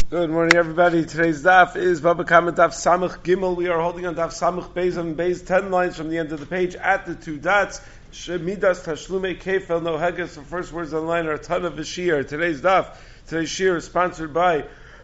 Good morning, everybody. Today's daf is Baba Kama Daf Samach Gimel. We are holding on Daf Samach Beis and Beis 10 lines from the end of the page at the two dots. Shemidas Tashlume Kefel No Heges. The first words on the line are Tana V'Shir. Today's shir is sponsored by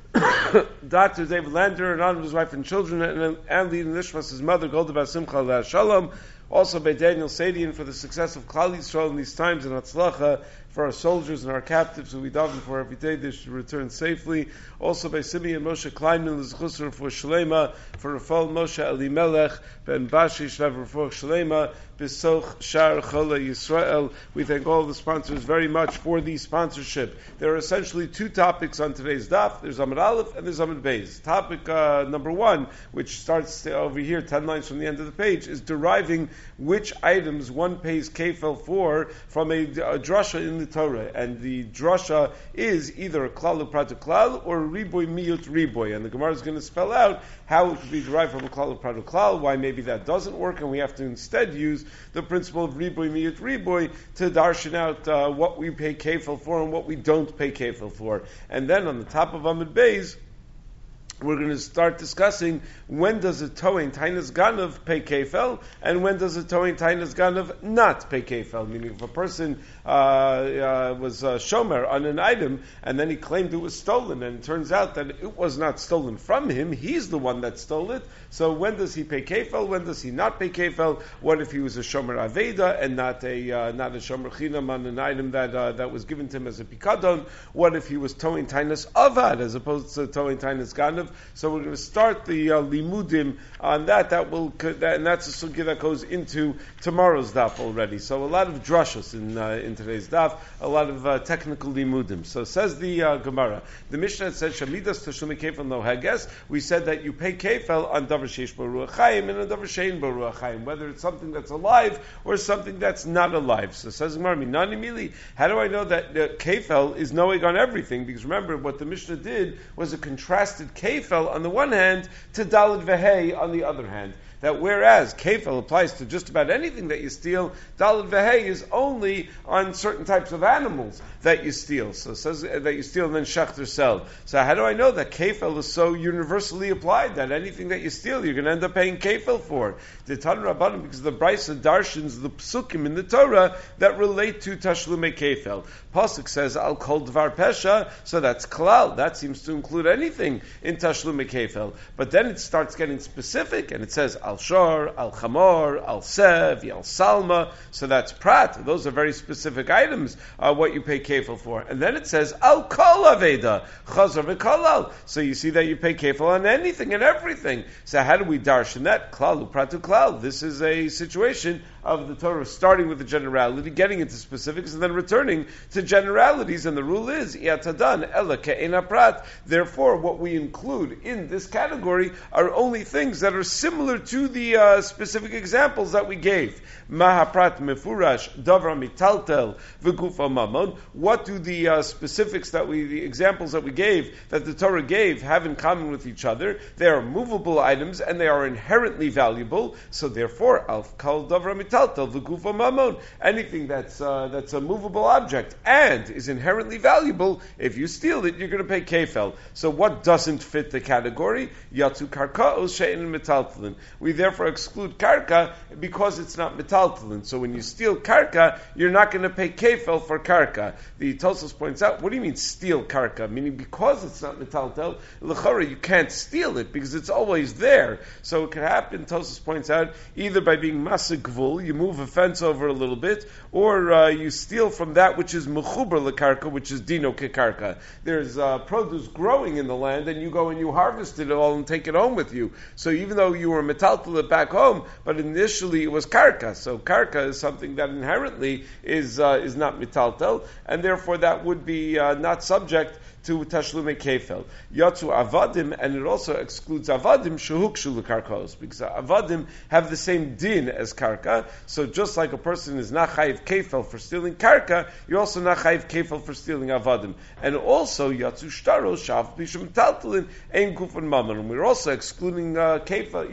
Dr. David Lander and on his wife and children, and leading Nishmas, his mother Golda Bas Simcha Shalom. Also by Daniel Sadian for the success of Klal Yisrael in these times, and Hatzlacha for our soldiers and our captives who we daven for every day, they should return safely. Also by Simeon Moshe Kleinman, L'Zchusar for Shalema, for Rafal Moshe Elimelech, Ben Bashi Shlev for Shalema, B'soch Shar Chola Yisrael. We thank all the sponsors very much for the sponsorship. There are essentially two topics on today's daf. There's Amud Aleph and there's Amud Beis. Topic number one, which starts over here, 10 lines from the end of the page, is deriving which items one pays kefel for from a drasha in the Torah. And the drasha is either a klal u'prat klal or a riboy miyut riboy. And the Gemara is going to spell out how it could be derived from a klal u'prat klal, why maybe that doesn't work, and we have to instead use the principle of riboy miyut riboy to darshan out what we pay kefel for and what we don't pay kefel for. And then on the top of Amud Beis, we're going to start discussing when does a Toin Tainas Ganav pay kefel and when does a Toin Tainas Ganav not pay kefel. Meaning if a person was shomer on an item and then he claimed it was stolen and it turns out that it was not stolen from him, he's the one that stole it. So when does he pay kefel? When does he not pay kefel? What if he was a shomer aveda and not a shomer chinam on an item that was given to him as a pikadon? What if he was Toin Tainas Avad as opposed to Toin Tainas Ganav? So we're going to start the limudim on that. And that's a sugya that goes into tomorrow's daf already. So a lot of drashos in today's daf, a lot of technical limudim. So says the Gemara. The Mishnah says shamidas tashlume kefel no hages. We said that you pay kefel on davar sheish bo ruach chaim and on davar shein bo ruach chaim, whether it's something that's alive or something that's not alive. So says Gemara, minani mili. How do I know that kefel is knowing on everything? Because remember, what the Mishnah did was a contrasted kefel on the one hand to daled vehei on the other hand. That whereas kefel applies to just about anything that you steal, daled vehei is only on certain types of animals that you steal. So it says that you steal and then shechter sell. So how do I know that kefel is so universally applied that anything that you steal you're going to end up paying kefel for? The Tan Rabbanim, because the Brisa darshins the psukim in the Torah that relate to tashlume kefel. Pasuk says al kol dvar pesha, so that's klal. That seems to include anything in tashlume kefel. But then it starts getting specific and it says al shor, al chamor, al sev, al salma. So that's prat. Those are very specific items. What you pay kefel for. And then it says al kol aveda, chazar v'kolal. So you see that you pay kefel on anything and everything. So how do we darshan that? Klal upratu klal. This is a situation of the Torah starting with the generality, getting into specifics, and then returning to generalities. And the rule is iatadan ela ke'ena prat. Therefore, what we include in this category are only things that are similar to the specific examples that we gave. Mahaprat mefurash davra mitaltel v'gufa mamon. What do the specifics the examples that we gave, that the Torah gave, have in common with each other? They are movable items and they are inherently valuable. So therefore, al kal davra mitaltel v'gufa mamon. Anything that's a movable object and is inherently valuable, if you steal it, you're going to pay kefel. So what doesn't fit the category? Yatsu karkaos she'en metaltelin. We therefore exclude karka because it's not metaltelin. So when you steal karka, you're not going to pay kefel for karka. The Tosfos points out, what do you mean steal karka? Meaning because it's not metaltel, l'chora, you can't steal it because it's always there. So it could happen, Tosfos points out, either by being masik you move a fence over a little bit, or you steal from that which is mechuber lekarka, which is dino kekarka. There's produce growing in the land, and you go and you harvest it all and take it home with you. So even though you were metaltel it back home, but initially it was karka. So karka is something that inherently is not metaltel, and therefore that would be not subject to tashlume kefel. Yatsu avadim, and it also excludes avadim shehukshu lekarkos, because avadim have the same din as karka. So just like a person is not chayiv kefel for stealing karka, you're also not chayiv kefel for stealing avadim. And also yatsu shtaro shav bishum taltalin ein gufan mammon. We're also excluding kefel. You don't pay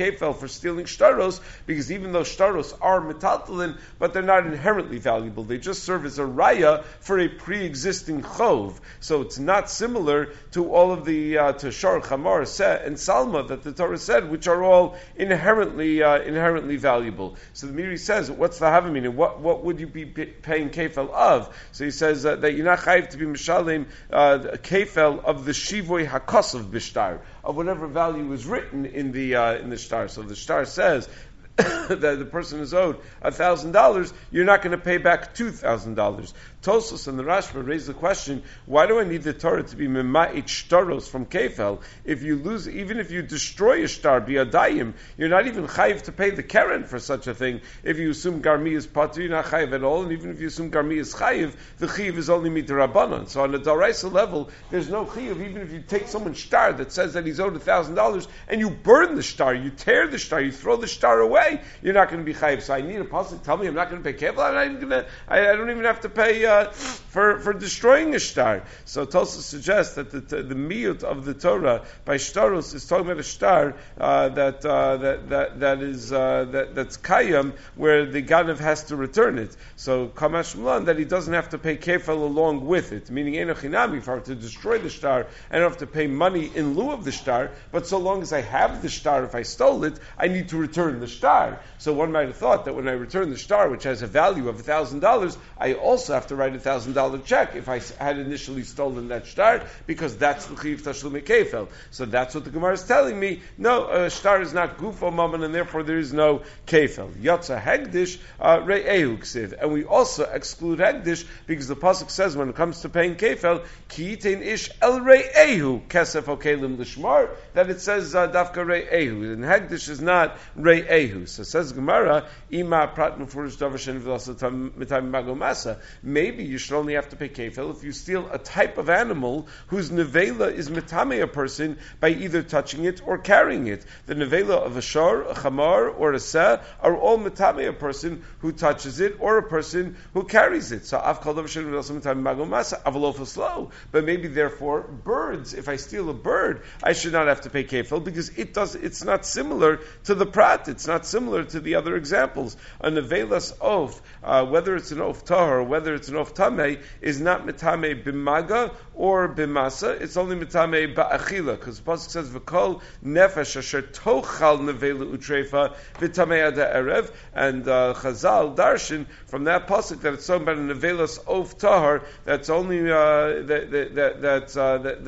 kefel for stealing shtaros, because even though shtaros are metaltalin, but they're not inherently valuable. They just serve as a raya for a pre-existing chov. So it's not similar to all of the to shar, chamar, seh, and salma that the Torah said, which are all inherently valuable. So the Miri says, what's the havamina? What would you be paying kefel of? So he says that you're not chayiv to be mishalim kefel of the shivoy hakosav b'shtar, of whatever value is written in the shtar. So the shtar says that the person is owed $1,000, you're not going to pay back $2,000. Tosos and the Rashba raise the question, why do I need the Torah to be mema'it shtaros from kefel? If you lose, even if you destroy a shtar, bi'adayim, you're not even chayiv to pay the keren for such a thing. If you assume garmi is patur, you're not chayiv at all, and even if you assume garmi is chayiv, the chayiv is only midrabanan. So on a daraisa level, there's no chayiv, even if you take someone's shtar that says that he's owed $1,000, and you burn the shtar, you tear the shtar, you throw the shtar away, you're not going to be chayiv. So I need a pasuk tell me I'm not going to pay kefil. I don't even have to pay for destroying a shtar. So Tosa suggests that the miyut of the Torah by shtaros is talking about a shtar that's kayam, where the ganav has to return it. So kamash mulan, that he doesn't have to pay kefil along with it, meaning enochinami, if I were to destroy the shtar, I don't have to pay money in lieu of the shtar. But so long as I have the shtar, if I stole it, I need to return the shtar. So one might have thought that when I return the shtar, which has a value of $1,000, I also have to write $1,000 check if I had initially stolen that shtar, because that's the chiv tashlumei kefel. So that's what the Gemara is telling me. No, shtar is not gufo mammon, and therefore there is no kefel. Yotza hegdish re'ehu ksiv, and we also exclude hegdish because the pasuk says when it comes to paying kefel, ki yitein ish el re'ehu kesef okelim lishmar, that it says dafka re'ehu, and hegdish is not re'ehu. So says Gemara, ima prat mufurish davar shen v'lasat mitam magomasa. Maybe you should only have to pay kefil if you steal a type of animal whose nevela is mitame a person by either touching it or carrying it. The nevela of a shar, a chamar, or a seh are all mitame a person who touches it or a person who carries it. So av kol davar shen v'lasat mitam magomasa avalofos lo. But maybe therefore birds, if I steal a bird, I should not have to pay kefil because it's not similar to the prat. It's not similar to the other examples. A nevelas oaf, whether it's an oaf tahor or whether it's an oaf tameh, is not mitame bimaga or bimasa. It's only mitame ba'achila, because the pasuk says v'kol nefesh asher tochal nevela utrefa v'tamei ada erev, and Chazal darshan from that pasuk that it's talking about a nevelas oaf tahor that's only that's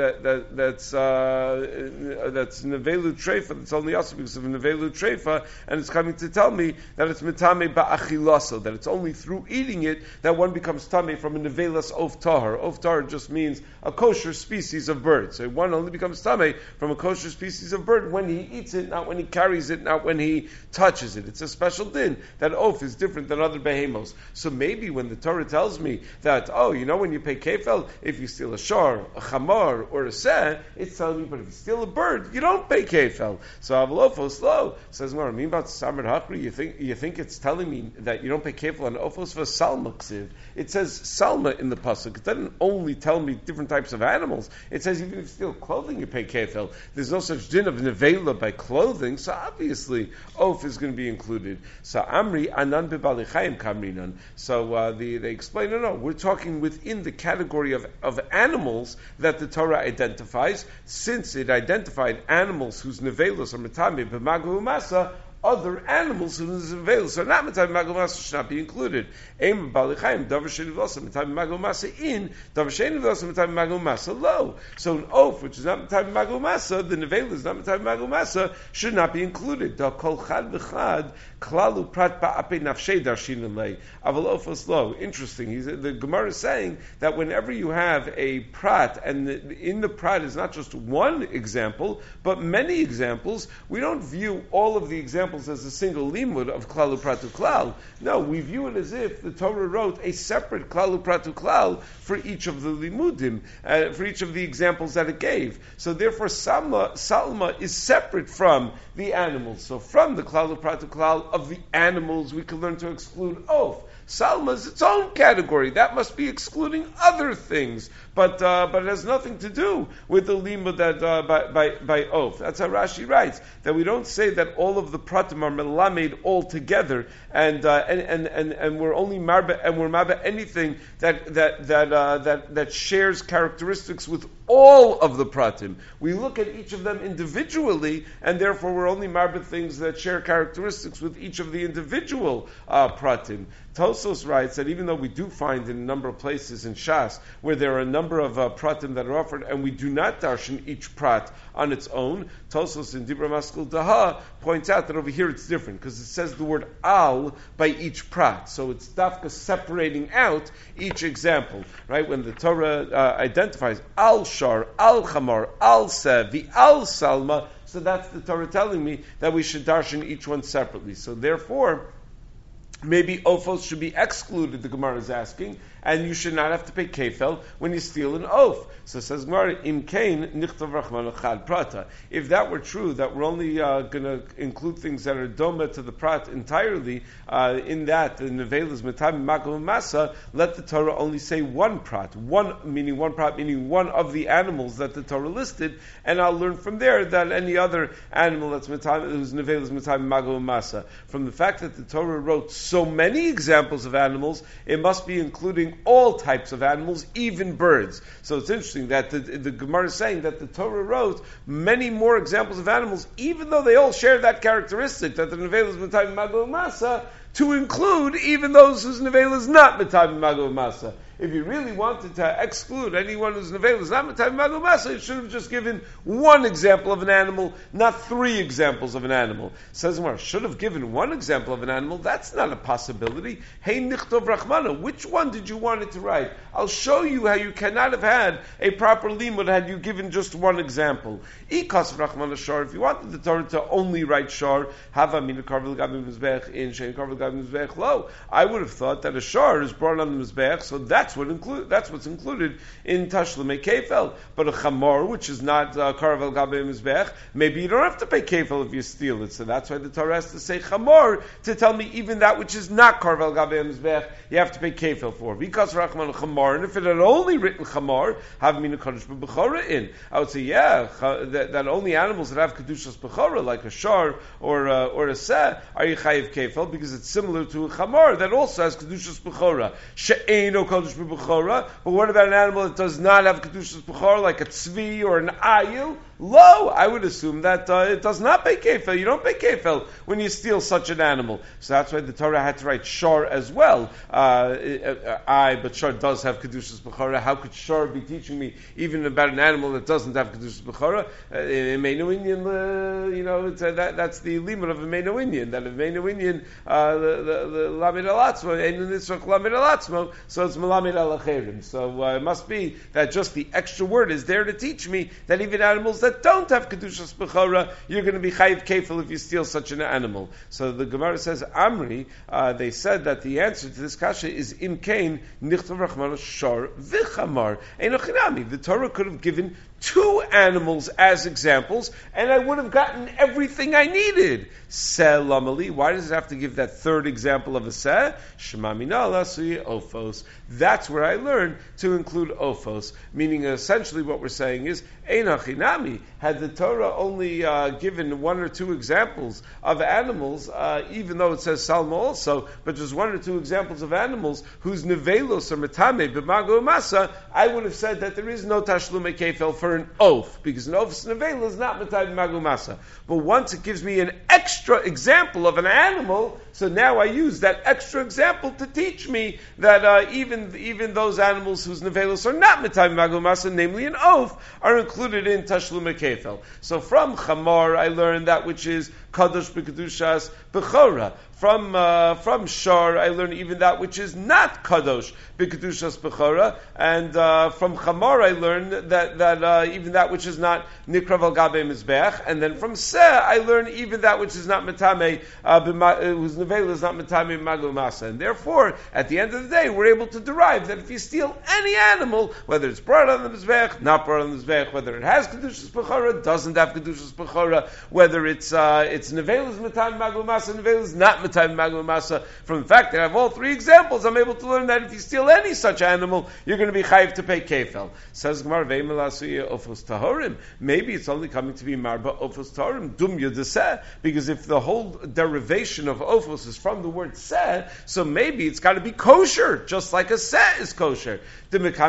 nevelu trefa, that's only also because of nevelu trefa, and it's coming to tell me that it's mitame ba'achilaso, that it's only through eating it that one becomes tame from a nevelas of tahor. Of tahor just means a kosher species of bird. So one only becomes tame from a kosher species of bird when he eats it, not when he carries it, not when he touches it. It's a special din. That oaf is different than other behemos. So maybe when the Torah tells me that, when you pay kefel, if you steal a shar, a chamar, or a seh, it's telling me, but if you steal a bird, you don't pay kefel. So avalofos lo says, well, I mean about samar hakri, you think it's telling me that you don't pay kefil on ofos for salma ksiv. It says salma in the pasuk. It doesn't only tell me different types of animals. It says even if you steal clothing, you pay kefil. There's no such din of nevela by clothing, so obviously oaf is going to be included. So amri anan bebalichayim kamrinan. So they explain, no, we're talking within the category of animals that the Torah identifies, since it identified animals whose nevelos are metame b'magu masa. Other animals whose nevelos are not mitame magomasa should not be included. Aim balichayim davar sheni v'losa mitame magomasa in, davar sheni v'losa mitame magomasa lo. So an oaf which is not mitame magomasa, the nevela is not mitame magomasa, should not be included. Da kol chad v'chad klalu prat ba'ape nafshei darshin lei aval ofos lo. Interesting. The Gemara is saying that whenever you have a prat, and in the prat is not just one example, but many examples, we don't view all of the examples as a single limud of klalu pratu klal. No, we view it as if the Torah wrote a separate klalu pratu klal for each of the limudim, for each of the examples that it gave. So therefore, salma is separate from the animals. So from the klalu pratu klal of the animals, we can learn to exclude oaf. Salma is its own category. That must be excluding other things. but it has nothing to do with the limud that by oath. That's how Rashi writes, that we don't say that all of the pratim are melamed all together, and we're only marba, and we're marba anything that shares characteristics with all of the pratim. We look at each of them individually, and therefore we're only marba things that share characteristics with each of the individual pratim. Tosos writes that even though we do find in a number of places in Shas where there are a number of pratim that are offered, and we do not darshan each prat on its own, Tosos in Dibra Maskul Daha points out that over here it's different, because it says the word al by each prat. So it's dafka separating out each example, right? When the Torah identifies al shar, al chamar, al sevi, al salma, so that's the Torah telling me that we should darshan each one separately. So therefore, maybe ophos should be excluded, the Gemara is asking, and you should not have to pay kefel when you steal an oath. So says Gemara, im kain nichtav rachmana chad prata. If that were true, that we're only going to include things that are doma to the prat entirely, in that the nevel is metam makom masa, let the Torah only say one prat, one meaning one of the animals that the Torah listed, and I'll learn from there that any other animal that's metam, whose nevel is metam makom masa. From the fact that the Torah wrote so many examples of animals, it must be including all types of animals, even birds. So it's interesting that the Gemara is saying that the Torah wrote many more examples of animals, even though they all share that characteristic, that the Nevel is Matayim Mago Masa, to include even those whose Nevel is not Matayim Mago Masa. If you really wanted to exclude anyone whose Nevel is not Matayim Mago Masa, you should have just given one example of an animal, not three examples of an animal. Says Gemara, should have given one example of an animal. That's not a possibility. Hey Nichtov Rachmana, which one did you want it to write? I'll show you how you cannot have had a proper limud had you given just one example. Ikas Rachmana Shar, if you wanted the Torah to only write Shar, Hava Mina Karvel Gabim Mizbech in Shein Karvel Gabim Mizbech Lo, I would have thought that a Shar is brought on the Mizbech, so that's what's included in Tashlume Kefel. But a Chamor, which is not Karvel Gabim Mizbech, maybe you don't have to pay Kefel if you steal it. So that's why the Torah has to say Chamor to tell me even that which is not Karvel Gabim Mizbech, you have to pay Kefel for. Because Rachman Chamor, and if it had only written Chamor, have Mina Kodesh B'Bechora in, I would say, yeah, that only animals that have Kedushas B'Chora, like a Shar or a Seh, are Yechayiv Kefel, because it's similar to a Chamor that also has Kedushas B'Chora. She'eino Kodesh B'Bechora, but what about an animal that does not have Kedushas B'Chora, like a Tzvi or an Ayil? Lo, I would assume that it does not pay kefel. You don't pay kefel when you steal such an animal. So that's why the Torah had to write Shar as well. But Shar does have Kedushas B'Chora. How could Shar be teaching me even about an animal that doesn't have Kedushas B'Chora? Emeinu Inyan, that's the limit of Emeinu Inyan. That Emeinu Inyan, the Lamed Alatzmo, Einu Nitzrach Lamed Alatzmo, so it's Melamed Alacherim. So it must be that just the extra word is there to teach me that even animals that don't have Kedushas B'Chora, you're going to be chayiv kefil if you steal such an animal. So the Gemara says, Amri, they said that the answer to this kasha is Im Kain, Nichtav Rachmana Shar V'Chamar. Einochinami. The Torah could have given two animals as examples, and I would have gotten everything I needed. Seh Lamali. Why does it have to give that third example of a Seh? Shema Mina Lasui Ophos. That's where I learned to include Ophos. Meaning, essentially, what we're saying is, Einochinami. Had the Torah only given one or two examples of animals, even though it says Salma also, but just one or two examples of animals whose nevelos are metame b'mago masa, I would have said that there is no tashlume kefel for an oath, because an oath's nevela is not metame b'mago masa. But once it gives me an extra example of an animal, so now I use that extra example to teach me that even those animals whose nevelos are not metame b'mago masa, namely an oath, are included in tashlume kefel. So from Chamor I learned that which is Kadosh b'Kedushas B'Chora. From Shar I learned even that which is not Kadosh b'Kedushas B'Chora, and from Chamor I learned that even that which is not Nikrav al Gabe Mizbech, and then from Seh I learned even that which is not Metame, whose Nevela is not Metame Magu Masa. And therefore, at the end of the day, we're able to derive that if you steal any animal, whether it's brought on the Mizbech, not brought on the Mizbech, whether it has Kedushas B'Chora, doesn't have Kedushas B'Chora, whether it's Nevela is Metame Magu Masa, Nevela is not Matayim Magma Masa. From the fact that I have all three examples, I'm able to learn that if you steal any such animal, you're going to be chayiv to pay kefel. Says Gemara, Ve'emelasuya ofos tahorim. Maybe it's only coming to be marba ofos tahorim dum yudaseh, because if the whole derivation of ofos is from the word seh, so maybe it's got to be kosher, just like a seh is kosher. Where the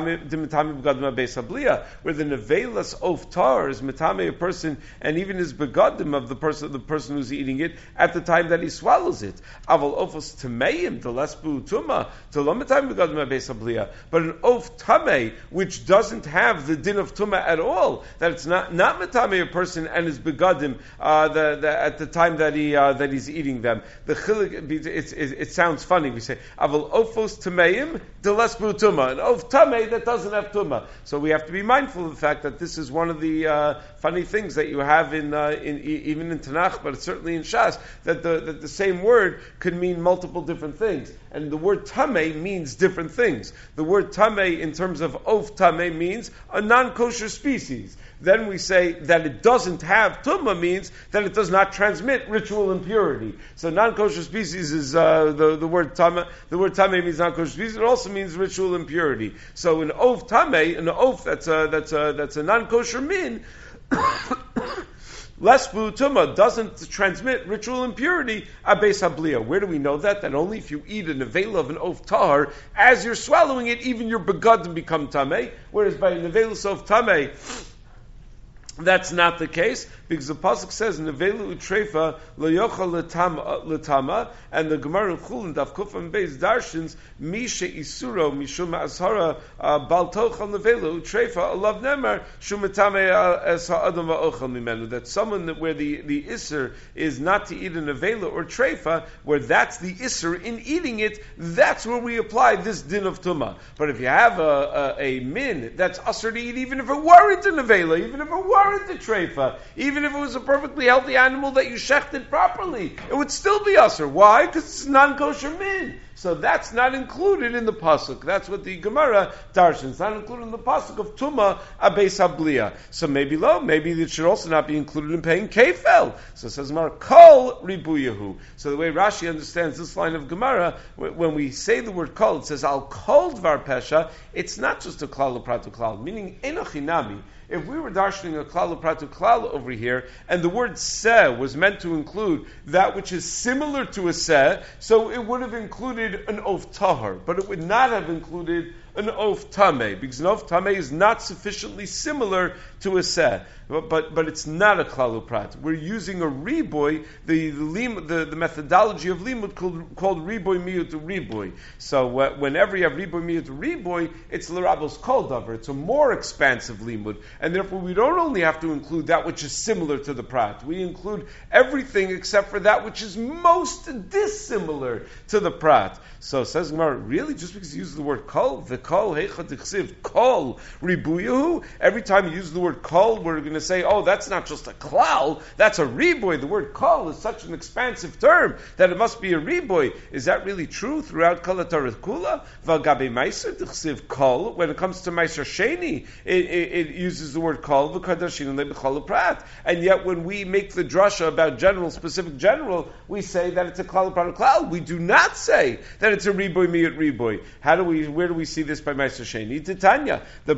nevelas of tar is metame a person, and even his begadim of the person who's eating it at the time that he swallows it. Aval ofos tameim the lesbu tuma to lo metame begadim beis habliya. But an of tame which doesn't have the din of tuma at all, that it's not metame a person and his begadim at the time that he's eating them. The chilik, it sounds funny. We say aval ofos tameim the lesbu tuma, an of tame that doesn't have tuma. So we have to be mindful of the fact that this is one of the funny things that you have in even in Tanakh, but certainly in Shas, that the same word could mean multiple different things, and the word tameh means different things. The word tameh in terms of of tameh means a non-kosher species. Then we say that it doesn't have tumma means that it does not transmit ritual impurity. So non-kosher species is the word tama. The word tame means non-kosher species. It also means ritual impurity. So an of tame, an of that's a non-kosher min. Lesbu tuma doesn't transmit ritual impurity abeis habliya. Where do we know that? That only if you eat a nevela of an of tahar, as you're swallowing it, even your begadim become tameh. Whereas by a nevela of tameh, that's not the case, because the pasuk says nevela utrefa loyochal letama, and the Gemara of Chulin daf kufam beis darshins mishe isuro mishum azhara bal tochal nevela utrefa alav nemer shumatame as ha'adam va'ochal mimenu. That someone where the isser is not to eat a nevela or trefa, where that's the isser in eating it, that's where we apply this din of tuma. But if you have a min that's usher to eat, even if it weren't a nevela, even if it weren't the treifa, even if it was a perfectly healthy animal that you shechted properly, it would still be usher. Why? Because it's non-kosher min. So that's not included in the pasuk. That's what the Gemara darshans. It's not included in the pasuk of tuma abeis habliya. So maybe it should also not be included in paying kefel. So it says Gemara kol ribuyahu. So the way Rashi understands this line of Gemara, when we say the word kol, it says al kol dvar pesha. It's not just a klal u'pratu klal, meaning enochinami. If we were darshaning a klal u'pratu klal over here, and the word seh was meant to include that which is similar to a seh, so it would have included an of tahar, but it would not have included an of tameh, because an of tameh is not sufficiently similar to a seh. But it's not a klal uprat. We're using a riboy, the methodology of limud called riboy miyut riboy. So whenever you have riboy miyut riboy, it's l'rabos kol davar. It's a more expansive limud, and therefore we don't only have to include that which is similar to the prat. We include everything except for that which is most dissimilar to the prat. So says Gemara, really, just because you use the word kol, the kol heicha dichsiv kol ribuyahu. Every time you use the word kol, we're going to say, oh, that's not just a klal, that's a riboy. The word kol is such an expansive term that it must be a riboy. Is that really true throughout kol haTorah kula? V'gabe meiser dichsiv kol. When it comes to meiser sheni, it uses the word kol v'kadashin lebechol prat. And yet, when we make the drasha about specific general, we say that it's a klal prat klal. We do not say that it's a riboy miyut riboy. Where do we see this by meiser sheni? Titania, the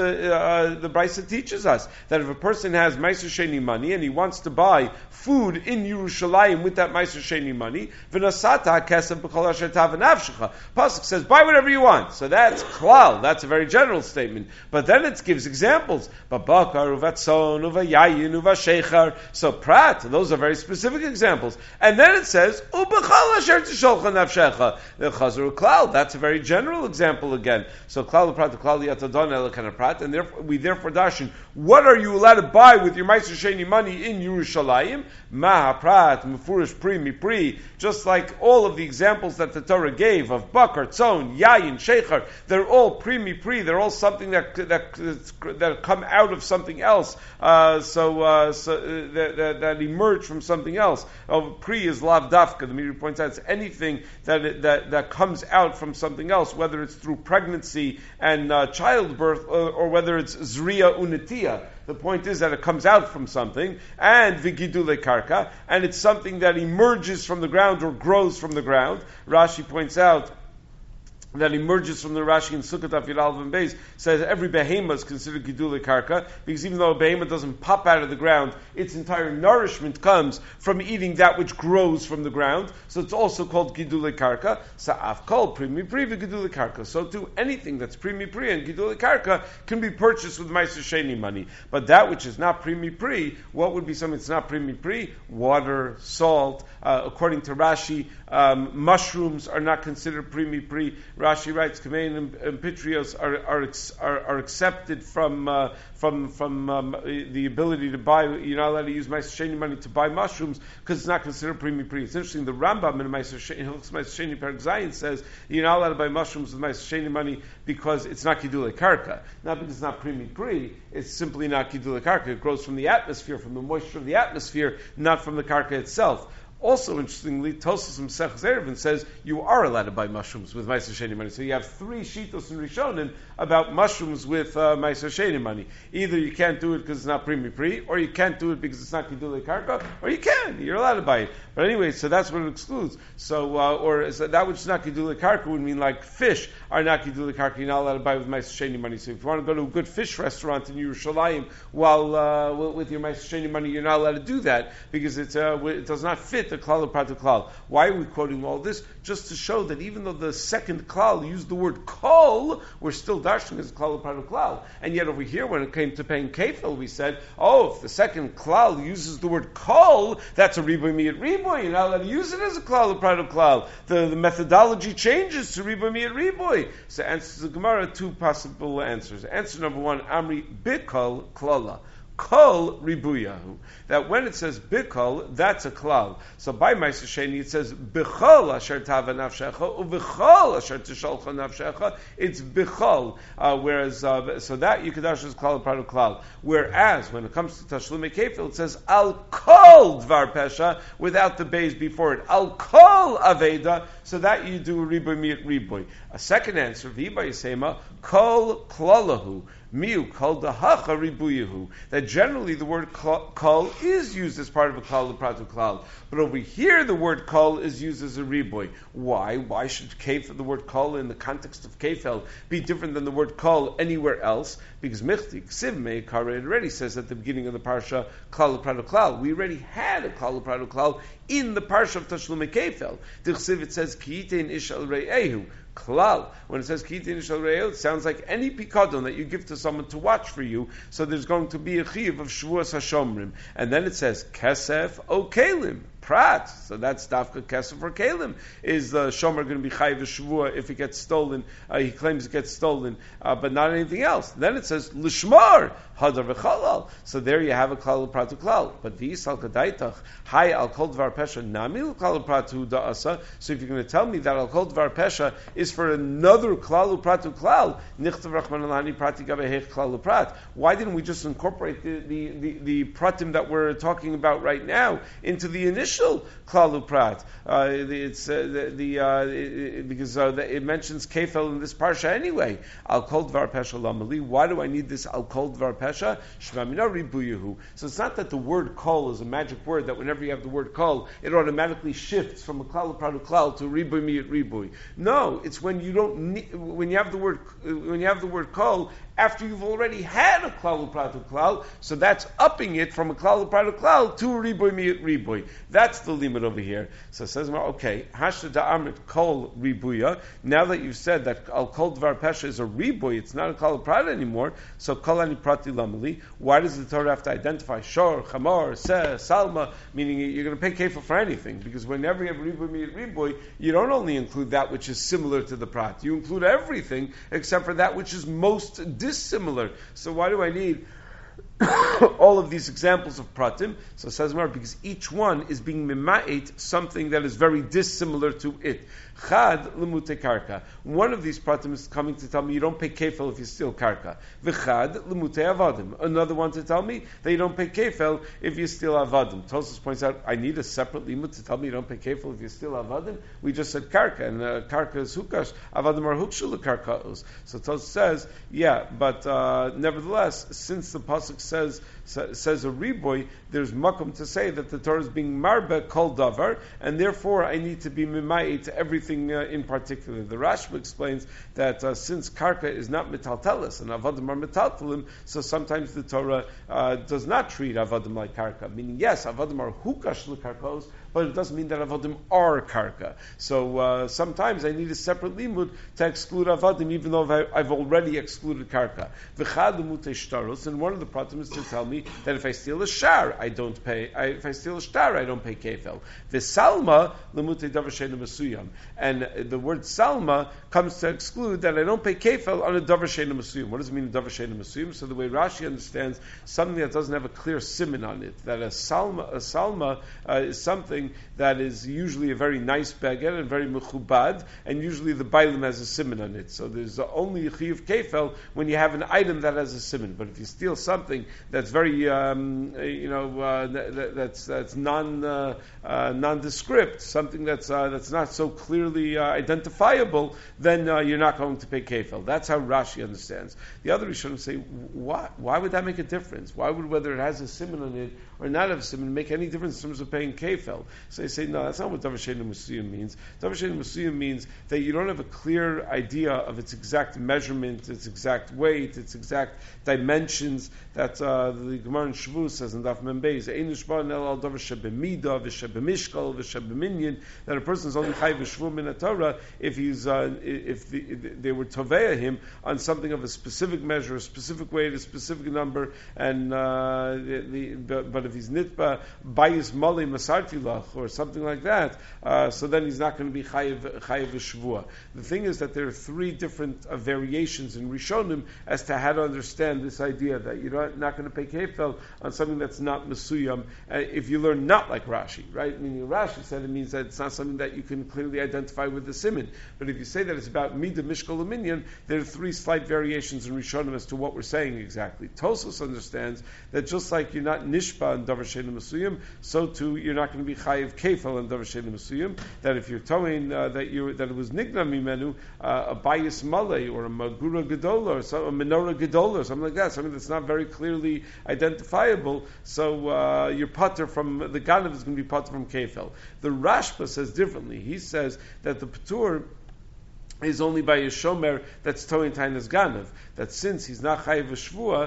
Brisa teaches us that if a person has meiser sheni money and he wants to buy food in Yerushalayim with that meiser sheni money, v'nasata kesef b'kol asher tav nafshecha. Pasuk says, buy whatever you want. So that's klal. That's a very general statement. But then it gives examples. Babakar, uvatzon, uvayayin, uvashechar. So prat, those are very specific examples. And then it says, ub'chol asher tisholcha nafshecha. The chazur klal. That's a very general example again. So klal prat, klal yatadon elakana prat. And we therefore darshan, what are you allowed to buy with your meiser sheni money in Yerushalayim? Ma prat, mefurish pri, mipri. Just like all of the examples that the Torah gave of bakar, tzon, yayin, shechar, they're all pri, mipri. They're all something that come out of something else. That emerge from something else. Pri is lav dafka. The Meiri points out it's anything that comes out from something else, whether it's through pregnancy pregnancy and childbirth, or whether it's zriya unatia. The point is that it comes out from something, and vigidule karka, and it's something that emerges from the ground or grows from the ground. Rashi points out that emerges from the Rashi in Sukkot Afir Aleph and Beis, says every behema is considered gidule karka, because even though a behema doesn't pop out of the ground, its entire nourishment comes from eating that which grows from the ground, so it's also called gidule karka. Sa'af kol primi pri v'gidule karka. So too, anything that's primi pri and gidule karka can be purchased with ma'aser sheni money. But that which is not primi pri, what would be something that's not primi pri? Water, salt. According to Rashi, mushrooms are not considered primi pri. Rashi writes, Kamein and Pitrios are accepted from the ability to buy. You're not allowed to use Ma'aser Sheni money to buy mushrooms because it's not considered primi pri. It's interesting. The Rambam in Ma'aser Sheni Perek Zayin says you're not allowed to buy mushrooms with Ma'aser Sheni money because it's not gidule karka, not because it's not primi pri. It's simply not gidule karka. It grows from the atmosphere, from the moisture of the atmosphere, not from the karka itself. Also, interestingly, Tosfos Masechus Eruvin says you are allowed to buy mushrooms with Ma'aser Sheni money. So you have three shitos in Rishonim about mushrooms with Ma'aser Sheni money. Either you can't do it because it's not primi pri, or you can't do it because it's not gidule karka, or you can. You're allowed to buy it. But anyway, so that's what it excludes. So, that which is not gidule karka would mean like fish are not gidule karka. You're not allowed to buy with Ma'aser Sheni money. So if you want to go to a good fish restaurant in Yerushalayim while with your Ma'aser Sheni money, you're not allowed to do that because it does not fit the klal of pratu klal. Why are we quoting all this? Just to show that even though the second klal used the word kol, we're still dashing as klal of pratu klal. And yet over here, when it came to paying kefil, we said, if the second klal uses the word kol, that's a riboy miyat riboy. You're not allowed to use it as a klal of pratu klal. The methodology changes to riboy miyat riboy. So answers the Gemara, two possible answers. Answer number one, Amri bikol klala. Kol ribuyahu. That when it says bikol, that's a klal. So by Ma'aser Sheni it says bichol asher tava nafshecha ubichol asher tisholcha nafshecha. It's bichol. Whereas so that Yikedash is klal pradu klal. Whereas when it comes to Tashlumei Kefil, it says al kol dvar pesha without the beis before it. Al kol aveda. So that you do riboy miyat riboy. A second answer, v'yiba yisema kol klalahu. Miu kol dahacha ribuyahu. That generally the word kol is used as part of a klal l'pratu klal, but over here the word kol is used as a riboy. Why? Why should the word kol in the context of kefel be different than the word kol anywhere else? Because michti ksiv meikar already says at the beginning of the parsha klal l'pratu klal. We already had a klal l'pratu klal in the parsha of Tashlumei Kefel. The ksiv it says kiitein ishal re'ehu. Klal. When it says Kitin Shal Re'el, it sounds like any pikadon that you give to someone to watch for you. So there's going to be a chiv of Shavuos HaShomrim. And then it says Kesef O Kalim. Prat. So that's Dafka Kesef or Kalim. Is the Shomer going to be Chayiv Shavua if it gets stolen? He claims it gets stolen, but not anything else. Then it says Lishmar Hadar V'Chalal. So there you have a Klal Pratu Klal. But V'Yisal Kadaitach Hai Al Kol Dvar Pesha Nami Klal Pratu Da'asa. So if you're going to tell me that Al Kol Dvar Pesha is for another Klal Pratu Klal, Nichtav Rachman Alani Prati Gavehech Klal Prat. Why didn't we just incorporate the pratim that we're talking about right now into the initial Klalu Prat? Because it mentions Kefel in this parsha anyway. Al Kol Dvar Pesha Lamali. Why do I need this Al Kol Dvar Pesha? Shmamina Ribuyahu. So it's not that the word Kol is a magic word that whenever you have the word Kol, it automatically shifts from a Klalu Pratu Klal to Ribuy Miyat Ribuy. No, it's when you don't need, when you have the word Kol after you've already had a Klalu Pratu Klal, so that's upping it from a Klalu Pratu Klal to a Ribuy Miyat Ribuy. That's the limit over here. So it says, okay, Hashda Da'amrit Kol Ribuya. Now that you've said that Al Kol Dvar Pesha is a Ribuy, it's not a Klalu Prat anymore, so Kol Ani Prati Lamali. Why does the Torah have to identify Shor, Chamor, Seh, Salma, meaning you're going to pay kefil for anything? Because whenever you have Ribuy Miyat Ribuy, you don't only include that which is similar to the Prat, you include everything except for that which is most dissimilar. So why do I need all of these examples of pratim. So it says more because each one is being mima'it something that is very dissimilar to it. Chad lemute karka. One of these pratim is coming to tell me you don't pay kefel if you steal karka. V'chad lemute avadim. Another one to tell me that you don't pay kefel if you steal avadim. Tosfos points out I need a separate limud to tell me you don't pay kefel if you steal avadim. We just said karka, and karka is hukash. Avadim are hukshul karkaos. So Tosfos says, yeah, but nevertheless, since the pasuk says a riboy, there's makom to say that the Torah is being marbe kol davar, and therefore I need to be mimayit to everything in particular. The Rashba explains that since karka is not metaltelis and avadim are metaltelim, so sometimes the Torah does not treat avadim like karka. Meaning, yes, avadim are hukash l'karkos, but it doesn't mean that avadim are karka. So sometimes I need a separate limud to exclude avadim, even though I've already excluded karka. V'chad l'mutei shtaros, and one of the pratim is to tell me that if I steal a shtar, I don't pay. If I steal a shtar, I don't pay kefel. V'salma l'mutei davar she'eino mesuyam, and the word salma comes to exclude that I don't pay kefel on a davar she'eino mesuyam. What does it mean, a davar she'eino mesuyam? So the way Rashi understands something that doesn't have a clear siman on it, that a salma is something that is usually a very nice baguette and very mechubad, and usually the bailim has a siman on it. So there's only chiyuv kefel when you have an item that has a siman. But if you steal something that's very, that's nondescript, something that's not so clearly identifiable, then you're not going to pay kefel. That's how Rashi understands. The other Rishonim say, why would that make a difference? Why would whether it has a siman on it or not have a siman make any difference in terms of paying kefel? So they say, no, that's not what davar she'eino mesuyam means. Davar she'eino mesuyam means that you don't have a clear idea of its exact measurement, its exact weight, its exact dimensions. That the Gemara in Shavuos says in Daf Mem Beis, Einish ba'an el al davar shebemida v'shebemishkal v'shebeminyan, that a person is only chayv v'shvu min Torah if he's if they were toveya him on something of a specific measure, a specific weight, a specific number, and but if he's nitba bayis mali masartilach or something like that, so then he's not going to be chayiv v'shvua. The thing is that there are three different variations in Rishonim as to how to understand this idea that you're not going to pay kefel on something that's not mesuyam. If you learn not like Rashi, right? Meaning Rashi said it means that it's not something that you can clearly identify with the siman. But if you say that it's about midah mishkal minyan, there are three slight variations in Rishonim as to what we're saying exactly. Tosfos understands that just like you're not nishba on davar she'eino mesuyam, so too you're not going to be chayiv kefel on davar she'eino mesuyam. That if you're towing that it was nigna mimenu, a bayis malay or a magura gedola or a menorah gedola or something like that, something that's not very clearly identifiable, so your pater from the ganav is going to be pater from kefel. The Rashba says differently. He says that the patur is only by a shomer that's towing tainas ganav. That since he's not chayiv v'shvua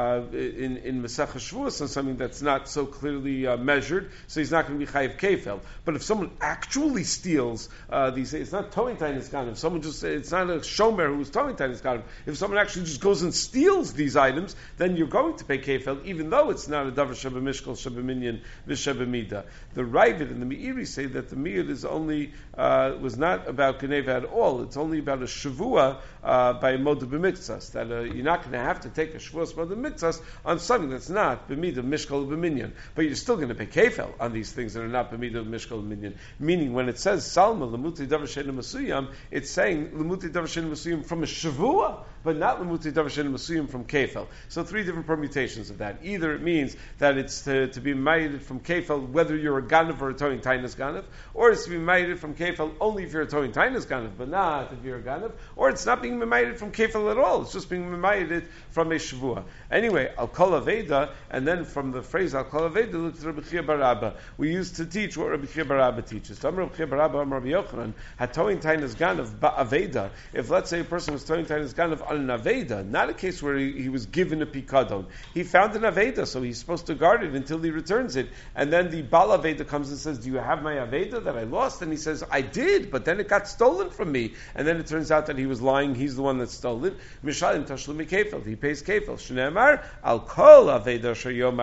in Masech HaShvuos on something that's not so clearly measured, so he's not going to be chayiv kefel. But if someone actually steals these, it's not towing tainas ganav. Someone it's not a shomer who's towing tainas ganav. If someone actually just goes and steals these items, then you're going to pay kefel, even though it's not a davar shebemishkal shebeminyan v'shebemida. The Ravid and the Meiri say that the miyud is only was not about geneva at all. It's only about a shavua by a moed b'miktzas. That you're not going to have to take a Shavuos Moed Mitzvahs on something that's not B'midah Mishkal B'minyan, but you're still going to pay kefel on these things that are not B'midah Mishkal B'minyan. Meaning, when it says Salma L'muti Davar She'eino Mesuyam, it's saying L'muti Davar She'eino Mesuyam from a Shavua, but not L'muti Davar She'eino Mesuyam from kefel. So three different permutations of that. Either it means that it's to be made from kefel whether you're a ganav or a towing tainas ganav, or it's to be made from kefel only if you're a towing tainas ganav, but not if you're a ganav, or it's not being made from kefel at all. It's just being made from a shavua. Anyway, al kol aveda, and then from the phrase al kol aveda, look to Rabbi Chia bar Abba. We used to teach what Rabbi Chia bar Abba teaches. Rabbi Chia bar Abba, Rabbi Yochanan, had towing tainas ganav ba'aveda. If let's say a person was towing tainas ganav on an aveda, not a case where he was given a pikadon. He found an aveda, so he's supposed to guard it until he returns it. And then the bal aveda comes and says, "Do you have my aveda that I lost?" And he says, "I did, but then it got stolen from me." And then it turns out that he was lying. He's the one that stole it. Mishalim tashlumi kefel. He pays kefel. Shneimar al kol aveda sheyomar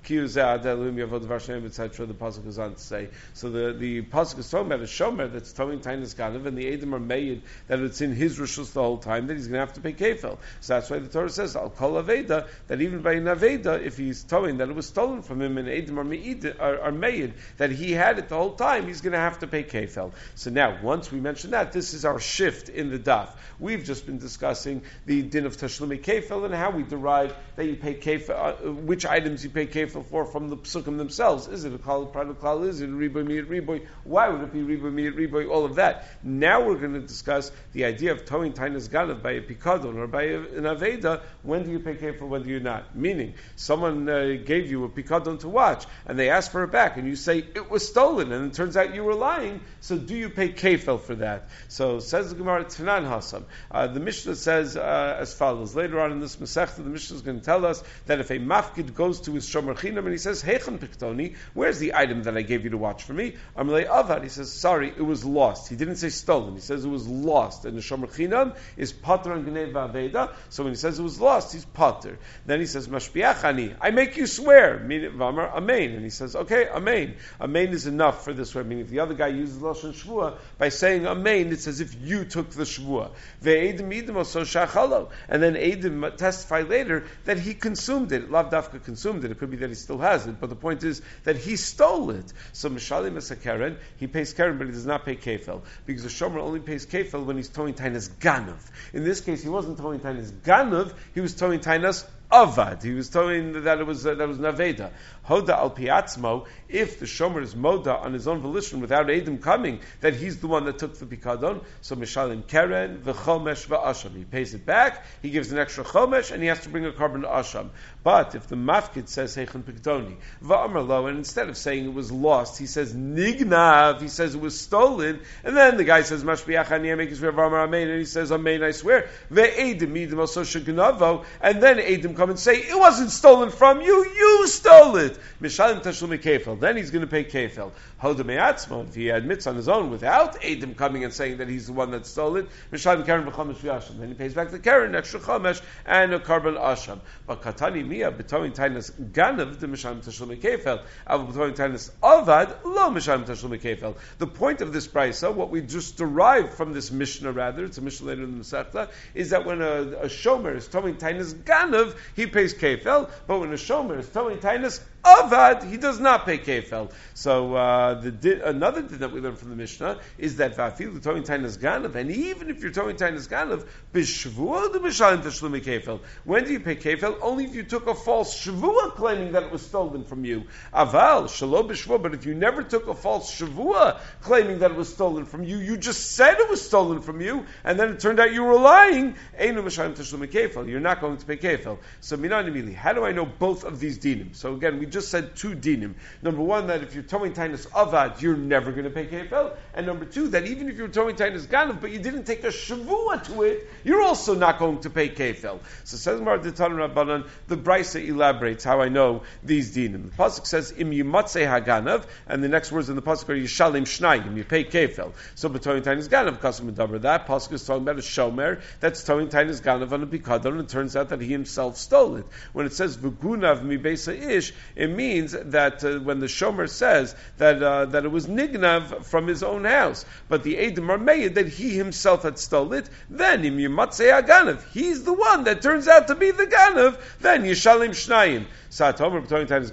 etc. The pasuk goes on to say. So the pasuk is talking about a shomer that's towing tainas ganav, and the edim are made that it's in his rishus the whole time, that he's going to have to pay kefil. So that's why the Torah says al kol aveda, that even by an aveda, if he's towing that it was stolen from him, and edim are made that he had it the whole time, he's going to have to pay kefil. So now, once we mention that, this is our shift in the daf. We've just been discussing the din of tashlumi kefil and how we derive that you pay kefil, which items you pay kefil for from the psukim themselves. Is it a klal, private klal? Is it a riboy, miyat riboy? Why would it be riboy, miyat riboy? All of that. Now we're going to discuss the idea of towing tainas ganav by a pikadon or by an aveda. When do you pay kefil? When do you not? Meaning, someone gave you a pikadon to watch, and they asked for it back, and you say it was stolen, and it turns out you were lying. So do you pay kefil for that? So says the Gemara Tanan Hasam. The Mishnah says as follows. Later on in this Masechta, the Mishnah is going to tell us that if a mafkid goes to his shomer chinam and he says, "Heichen piktoni, where's the item that I gave you to watch for me?" Amalei avad. He says, "Sorry, it was lost." He didn't say stolen. He says it was lost. And the shomer chinam is pater and gnei v'aveda. So when he says it was lost, he's pater. Then he says, "Mashpiachani, I make you swear." Meaning, v'amar amen. And he says, "Okay, amen. Amen is enough for this swear." Meaning, if the other guy uses lashon shvua by saying amen, it's as if you took the shvua. Ve'edim idim also shachalo. And then Edim testify later that he consumed it. Lav dafka consumed it. It could be that he still has it, but the point is that he stole it. So Mishalim is a keren. He pays keren, but he does not pay kefil, because the shomer only pays kefil when he's towing tainas ganav. In this case, he wasn't towing tainas ganav. He was towing tainas avad. He was telling that it was naveda. Hoda al piatzmo. If the shomer is moda on his own volition without Edom coming, that he's the one that took the pikadon. So mishalim keren v'chomesh v'asham. He pays it back. He gives an extra chomesh, and he has to bring a carbon to asham. But if the mafkid says heichen pikdoni v'amar lo, and instead of saying it was lost, he says nignav. He says it was stolen, and then the guy says mashbiachani, I make you swear v'amar amen, and he says amen, I swear ve'edim idim also shegnavo, and then Edom come and say it wasn't stolen from you, you stole it. Mishalim tashlumi kefil. Then he's going to pay kefil. Hoda me'atzmo. If he admits on his own without Edom coming and saying that he's the one that stole it, Mishalim keren v'chomesh v'asham. Then he pays back the keren, extra chomesh, and a carbon asham. But katani mia b'toin tainas ganav the Mishalim tashlumi kefil. Av b'toin tainas avad lo Mishalim tashlumi kefil. The point of this brisa, what we just derived from this Mishnah, rather, it's a Mishnah later in the Masechta, is that when a shomer is towing tainas ganav, he pays kefil, but when a shomer is towing tainas avad, he does not pay kefil. So another thing that we learn from the Mishnah is that vafilu towing tainas ganav, and even if you're towing tainas ganav, b'shvua the mishalim tashlumi kefil. When do you pay kefil? Only if you took a false shvua claiming that it was stolen from you. Aval shalom b'shvua. But if you never took a false shvua claiming that it was stolen from you, you just said it was stolen from you, and then it turned out you were lying. Einu mishalim tashlumi kefil. You're not going to pay kefil. So minan imili. How do I know both of these dinim? So again, we just said two dinim. Number one, that if you're towing tainas avad, you're never going to pay kefil. And number two, that even if you're towing tainas ganav, but you didn't take a shavua to it, you're also not going to pay kefil. So says Mar D'Tan Rabbanan, the brisa elaborates how I know these dinim. The pasuk says im yimatzei haganav, and the next words in the pasuk are yishalim shnayim. You pay kefil. So but towing tainas ganav kasum medaber. That pasuk is talking about a shomer that's towing tainas ganav on a pikadon, and it turns out that he himself stole it. When it says v'gunav mi beisa ish, it means that when the shomer says that it was nignav from his own house, but the Edom are made that he himself had stole it, then im yimatzei haganav, he's the one that turns out to be the ganav, then yishalim shnayim. How do you know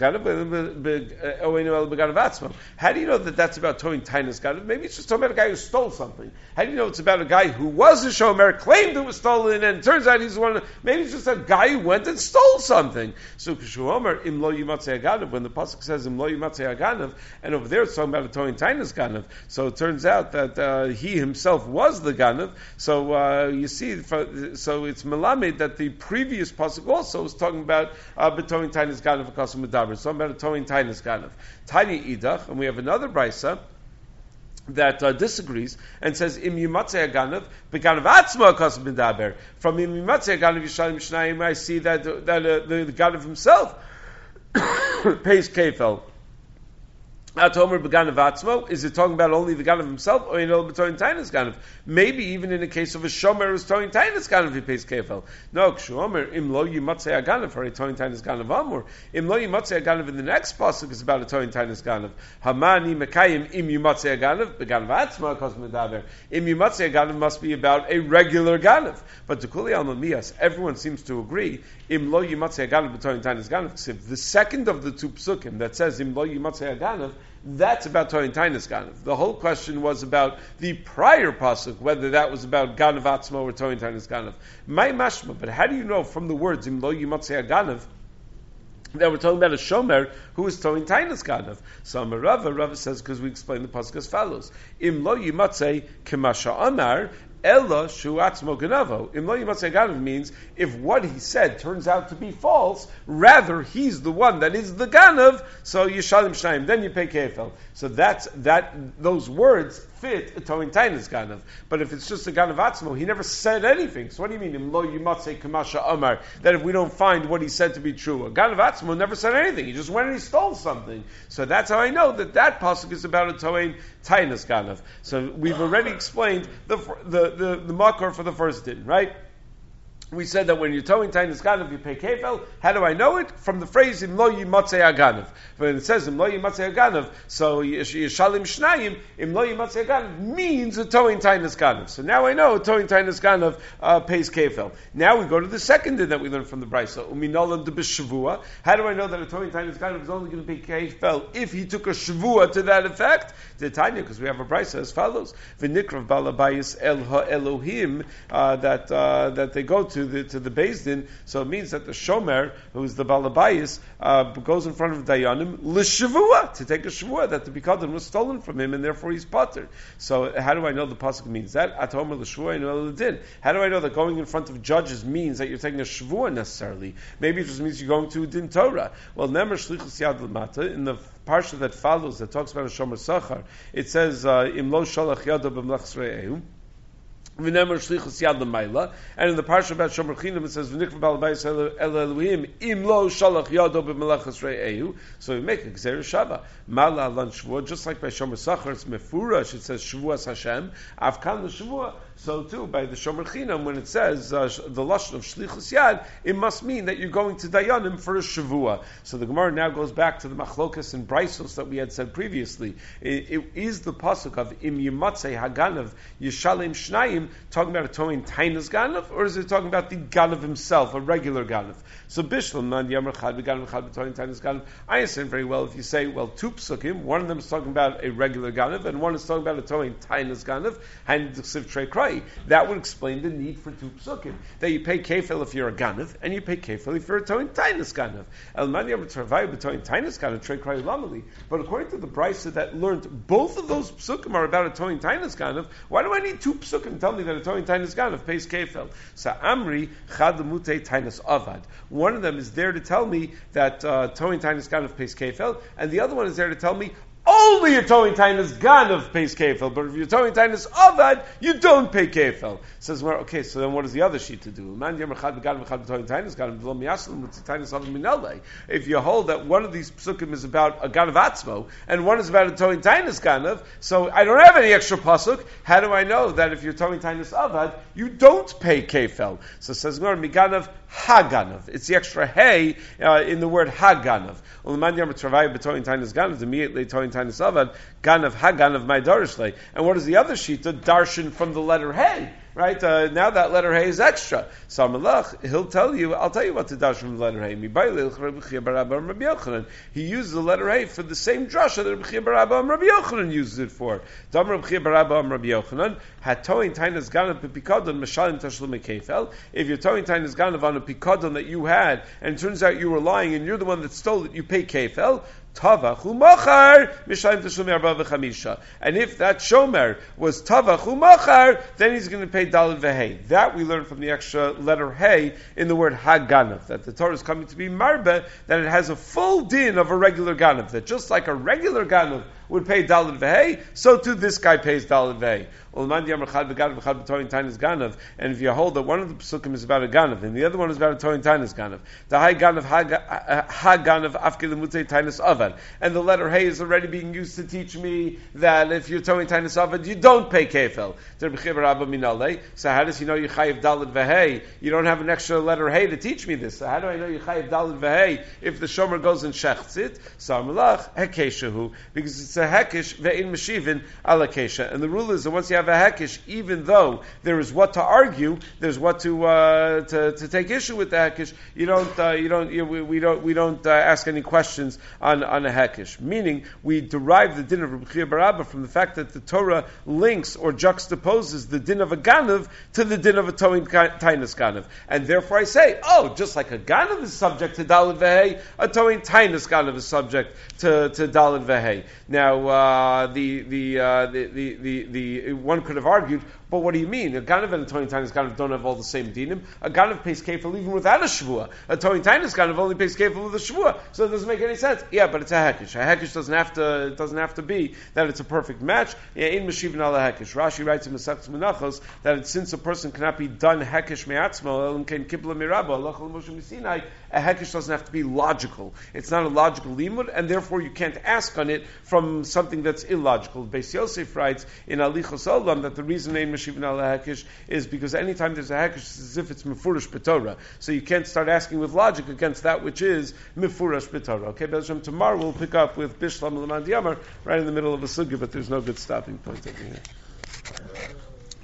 that that's about towing tainas ganav? Maybe it's just talking about a guy who stole something. How do you know it's about a guy who was a shomer, claimed it was stolen, and it turns out he's one? Maybe it's just a guy who went and stole something. So Kishuomer im lo yimatzei haganav, when the pasuk says im lo yimatzei haganav, and over there it's talking about a towing tainas ganav. So it turns out that he himself was the ganav. So you see, so it's melamed that the previous pasuk also was talking about towing tainas ganav v'kasum medaber. So about a towing tainas ganav. Tiny idach, and we have another brisa that disagrees and says im yimatzei haganav b'ganav atzma kasum medaber. From im yimatzei haganav yishalim shnayim, I see that the ganav himself pays kefil. Atomer b'ganav atzmo, is it talking about only the ganav himself, or b'toin tainas ganav? Maybe even in the case of a shomer who's toin tainas ganav, he pays kefel. No, kshuomer im lo yimatzei aganav for a toin tainas ganav amur. Im lo yimatzei aganav in the next pasuk is about a toin tainas ganav. Hamani mekayim im yimatzei aganav b'ganav atzmo kos medaber. Im yimatzei aganav must be about a regular ganav. But to kuli al mamiyas, everyone seems to agree. Im lo yimatzei aganav b'toin tainas ganav. The second of the two psukim that says im lo yimatzei aganav, that's about Toyin Tainas Ganav. The whole question was about the prior pasuk, whether that was about Ganav Atzmo or Toyin Tainas Ganav. My mashma, but how do you know from the words Im lo yimatzei Ganav that we're talking about a shomer who is Toyin Tainas Ganav? So Rava says, because we explain the pasuk as follows: Im lo yimatzei kemasha amar. Ella shu atzmo ganavo. Im lo yimatzei ganav means if what he said turns out to be false, rather he's the one that is the ganav, so yishalim shnayim, then you pay kefel. So those words fit a toin tainas ganav. But if it's just a ganav atzmo, he never said anything. So what do you mean, Im lo yimatzei kamasha amar, that if we don't find what he said to be true? A ganav atzmo never said anything. He just went and he stole something. So that's how I know that pasuk is about a toin tainas ganav. So we've already explained the makor for the first din, right? We said that when you're towing tainas ganav, you pay kefel. How do I know it? From the phrase im lo yimatzei aganav. When it says im lo yimatzei aganav, so yishalim shnayim, im lo yimatzei aganav means a towing tainas ganav. So now I know a towing tainas ganav pays kefel. Now we go to the second din that we learned from the brisa. Uminolam de b'shavua. How do I know that a towing tainas ganav is only going to pay kefel if he took a shavua to that effect? The Tanya, because we have a brisa as follows: v'nikrav balabayis el ha Elohim, that they go to the Beis Din, so it means that the Shomer, who is the Balabayis, goes in front of Dayanim l'shavua, to take a shavua that the Bikadon was stolen from him, and therefore he's potter. So how do I know the pasuk means that? Atomer l'shavua and l'din. How do I know that going in front of judges means that you're taking a shavua necessarily? Maybe it just means you're going to din Torah. Well, nemer shlichus yad l'mata, in the parsha that follows, that talks about a Shomer Sachar, it says, im lo shalach yado b'mlachas re'ehu, and in the parsha about Shomer Chinam it says v'nikva balabayis el Elohim im lo shalach yado b'melachas re'ehu. So we make a gzeira shava mala lan shvua, just like by Shomer Sachar it's mefurash, it says shvuas Hashem avkan l'shvua. So too by the Shomer Chinam when it says the lashon of shlichus yad, it must mean that you're going to Dayanim for a shavua. So the Gemara now goes back to the machlokas and brisos that we had said previously. It is the pasuk of im yimatzei haganav yishalim shnayim talking about a toin tainas ganav, or is it talking about the ganav himself, a regular ganav? So bishlam man yamar chad b'ganav chad b'toin tainas ganav. I understand very well if you say, well, two psukim, one of them is talking about a regular ganav, and one is talking about a toin tainas ganav, and the siv trei krai. That would explain the need for two psukim, that you pay kefil if you're a ganav, and you pay kefil if you're a toin tainas ganav. El man yamar travay b'toin tainas ganav trei krai lamali. But according to the brisa that learned both of those psukim are about a toin tainas ganav, why do I need two psukim? Tell me that a toin tainas ganav pays kefil. So Amri chad lemutei tainas avad. One of them is there to tell me that toin tainas ganav pays kefil, and the other one is there to tell me only a towing tainas ganav pays kefil, but if you're towing tainas avad, you don't pay kefil. Says, well, okay, so then what is the other sheet to do? If you hold that one of these psukim is about a ganav atzmo, and one is about a towing tainas ganav, so I don't have any extra pasuk. How do I know that if you're towing tainas avad, you don't pay kefil? So says, miganav haganav. It's the extra hey in the word haganav. Immediately towing tainas avad, ganav haganav my darishle. And what is the other sheet? The darshan from the letter hey. Right? Now that letter hey is extra. So Malach, I'll tell you what the darshan from the letter hey. He uses the letter hey for the same drasha that Rabbi Chia bar Abba and Rabbi Yochanan uses it for. Dam Rabbi Chia bar Abba and Rabbi Yochanan had towing tainas ganav b'pikadon mashalim tashlum kefel. If you're towing tainas ganav on a pikadon that you had, and it turns out you were lying and you're the one that stole it, you pay kefel. Tavach umachar mishayim teshumei arba v'chamisha. And if that shomer was tavach umachar, then he's going to pay daled v'hei. That we learn from the extra letter hey in the word haganav, that the Torah is coming to be marbe, that it has a full din of a regular ganav. That just like a regular ganav would pay Daled Vehei, so too this guy pays Daled Vehei. And if you hold that one of the psukim is about a ganav and the other one is about a Torah Tainas ganav, the high ganav ha ganav afke lemutei Tainas avad, and the letter hey is already being used to teach me that if you're Torah Tainas avad, you don't pay kefel. So how does he know you chayiv daled vehei? You don't have an extra letter hey to teach me this. So how do I know you chayiv daled vehei if the shomer goes and shechts it? So amalach hekeshahu, because it's a hekesh ve'in meshivin ala kesha, and the rule is that once you have a hekesh, even though there is what to argue, there's what to take issue with the hekesh. We don't ask any questions on a hekesh. Meaning, we derive the din of Rabbi Chia bar Abba from the fact that the Torah links or juxtaposes the din of a ganav to the din of a Torah Tainas ganav, and therefore I say, just like a ganav is subject to daled vehei, a Torah Tainas ganav is subject to daled vehei. Now, the one could have argued, but what do you mean? A ganav and a Torah Tainas ganav don't have all the same dinim. A ganav pays kefil even without a shvua. A Torah Tainas ganav only pays kefil with a shvua, so it doesn't make any sense. Yeah, but it's a hekesh. A hekesh doesn't have to be that it's a perfect match. In meshivin ala hekesh. Rashi writes in Masechtas Menachos that since a person cannot be done hekesh me'atzmo, can kibla mirabo, Allah Moshe Misinai, a hekesh doesn't have to be logical. It's not a logical limud, and therefore you can't ask on it from something that's illogical. Beis Yosef writes in Alichos Olam that the reason in meshivin ala hekesh is because anytime there's a hekesh, it's as if it's mefurish b'Torah. So you can't start asking with logic against that which is mefurish b'Torah. Okay, Bezram, tomorrow we'll pick up with Bishlam L'man Diyamar right in the middle of a sugya, but there's no good stopping point over here.